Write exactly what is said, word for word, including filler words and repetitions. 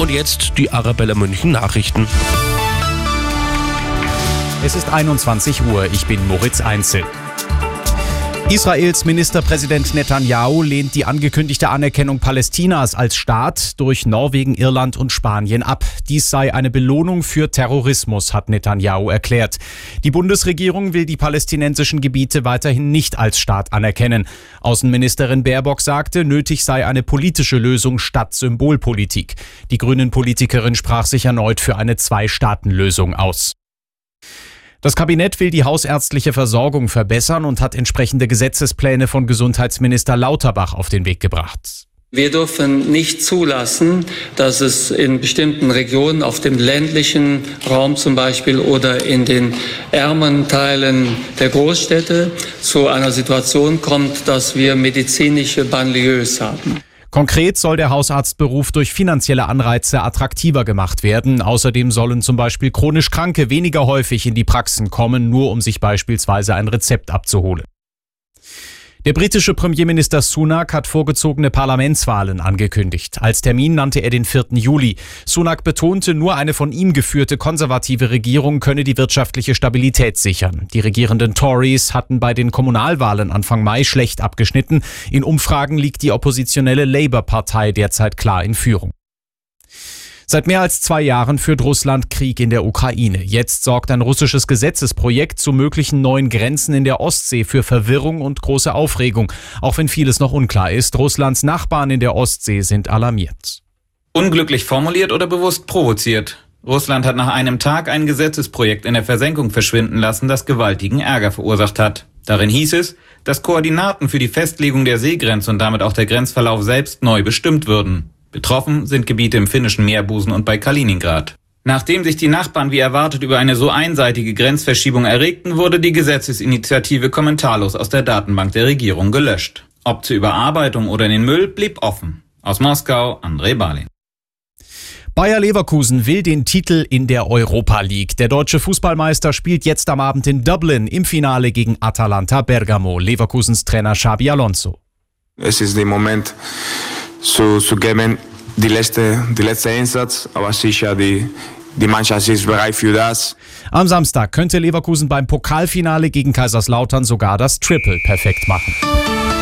Und jetzt die Arabella München Nachrichten. Es ist einundzwanzig Uhr, ich bin Moritz Einzel. Israels Ministerpräsident Netanyahu lehnt die angekündigte Anerkennung Palästinas als Staat durch Norwegen, Irland und Spanien ab. Dies sei eine Belohnung für Terrorismus, hat Netanyahu erklärt. Die Bundesregierung will die palästinensischen Gebiete weiterhin nicht als Staat anerkennen. Außenministerin Baerbock sagte, nötig sei eine politische Lösung statt Symbolpolitik. Die Grünen-Politikerin sprach sich erneut für eine Zwei-Staaten-Lösung aus. Das Kabinett will die hausärztliche Versorgung verbessern und hat entsprechende Gesetzespläne von Gesundheitsminister Lauterbach auf den Weg gebracht. Wir dürfen nicht zulassen, dass es in bestimmten Regionen, auf dem ländlichen Raum zum Beispiel oder in den ärmeren Teilen der Großstädte zu einer Situation kommt, dass wir medizinische Banlieues haben. Konkret soll der Hausarztberuf durch finanzielle Anreize attraktiver gemacht werden. Außerdem sollen zum Beispiel chronisch Kranke weniger häufig in die Praxen kommen, nur um sich beispielsweise ein Rezept abzuholen. Der britische Premierminister Sunak hat vorgezogene Parlamentswahlen angekündigt. Als Termin nannte er den vierten Juli. Sunak betonte, nur eine von ihm geführte konservative Regierung könne die wirtschaftliche Stabilität sichern. Die regierenden Tories hatten bei den Kommunalwahlen Anfang Mai schlecht abgeschnitten. In Umfragen liegt die oppositionelle Labour-Partei derzeit klar in Führung. Seit mehr als zwei Jahren führt Russland Krieg in der Ukraine. Jetzt sorgt ein russisches Gesetzesprojekt zu möglichen neuen Grenzen in der Ostsee für Verwirrung und große Aufregung. Auch wenn vieles noch unklar ist, Russlands Nachbarn in der Ostsee sind alarmiert. Unglücklich formuliert oder bewusst provoziert? Russland hat nach einem Tag ein Gesetzesprojekt in der Versenkung verschwinden lassen, das gewaltigen Ärger verursacht hat. Darin hieß es, dass Koordinaten für die Festlegung der Seegrenze und damit auch der Grenzverlauf selbst neu bestimmt würden. Betroffen sind Gebiete im finnischen Meerbusen und bei Kaliningrad. Nachdem sich die Nachbarn wie erwartet über eine so einseitige Grenzverschiebung erregten, wurde die Gesetzesinitiative kommentarlos aus der Datenbank der Regierung gelöscht. Ob zur Überarbeitung oder in den Müll, blieb offen. Aus Moskau, André Balin. Bayer Leverkusen will den Titel in der Europa League. Der deutsche Fußballmeister spielt jetzt am Abend in Dublin im Finale gegen Atalanta Bergamo. Leverkusens Trainer Xabi Alonso. Es ist der Moment zu, zu geben, die letzte, die letzte Einsatz, aber sicher, die, die Mannschaft ist bereit für das. Am Samstag könnte Leverkusen beim Pokalfinale gegen Kaiserslautern sogar das Triple perfekt machen.